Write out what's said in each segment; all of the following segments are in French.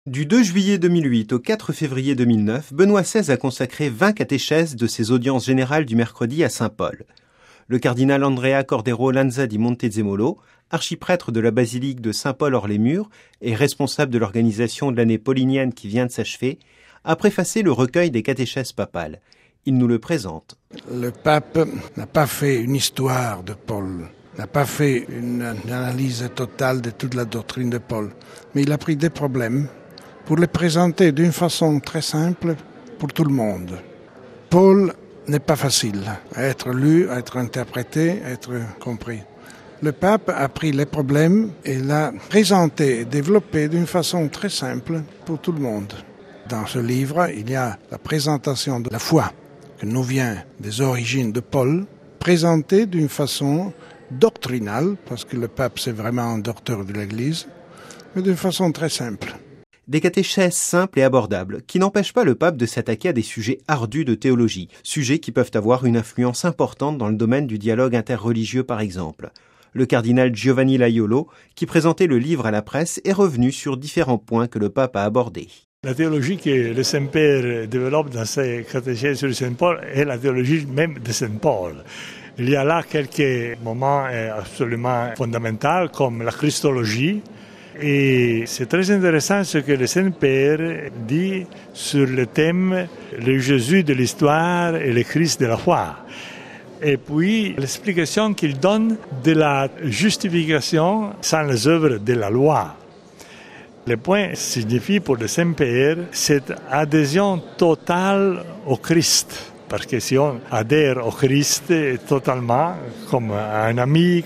Du 2 juillet 2008 au 4 février 2009, Benoît XVI a consacré 20 catéchèses de ses audiences générales du mercredi à Saint-Paul. Le cardinal Andrea Cordero Lanza di Montezemolo, archiprêtre de la basilique de Saint-Paul-Hors-les-Murs et responsable de l'organisation de l'année paulinienne qui vient de s'achever, a préfacé le recueil des catéchèses papales. Il nous le présente. Le pape n'a pas fait une histoire de Paul, n'a pas fait une analyse totale de toute la doctrine de Paul, mais il a pris des problèmes pour les présenter d'une façon très simple pour tout le monde. Paul n'est pas facile à être lu, à être interprété, à être compris. Le pape a pris les problèmes et l'a présenté et développé d'une façon très simple pour tout le monde. Dans ce livre, il y a la présentation de la foi qui nous vient des origines de Paul, présentée d'une façon doctrinale, parce que le pape c'est vraiment un docteur de l'Église, mais d'une façon très simple. Des catéchèses simples et abordables, qui n'empêchent pas le pape de s'attaquer à des sujets ardus de théologie, sujets qui peuvent avoir une influence importante dans le domaine du dialogue interreligieux par exemple. Le cardinal Giovanni Laiolo, qui présentait le livre à la presse, est revenu sur différents points que le pape a abordés. La théologie que le Saint-Père développe dans ses catéchèses sur Saint-Paul est la théologie même de Saint-Paul. Il y a là quelques moments absolument fondamentaux comme la Christologie. Et c'est très intéressant ce que le Saint-Père dit sur le thème le Jésus de l'histoire et le Christ de la foi. Et puis l'explication qu'il donne de la justification sans les œuvres de la loi. Le point signifie pour le Saint-Père cette adhésion totale au Christ. Parce que si on adhère au Christ totalement, comme un ami,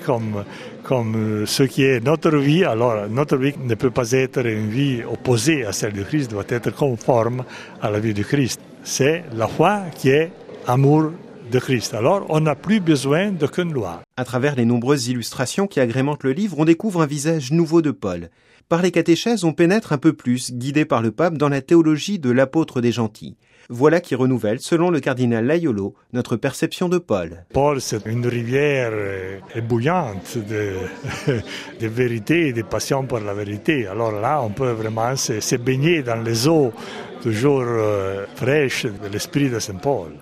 comme ce qui est notre vie, alors notre vie ne peut pas être une vie opposée à celle du Christ, doit être conforme à la vie du Christ. C'est la foi qui est amour de Christ. Alors, on n'a plus besoin d'aucune loi. À travers les nombreuses illustrations qui agrémentent le livre, on découvre un visage nouveau de Paul. Par les catéchèses, on pénètre un peu plus, guidé par le pape, dans la théologie de l'apôtre des gentils. Voilà qui renouvelle, selon le cardinal Laiolo, notre perception de Paul. Paul, c'est une rivière ébouillante de vérité et de passion pour la vérité. Alors là, on peut vraiment se baigner dans les eaux toujours fraîches de l'esprit de Saint Paul.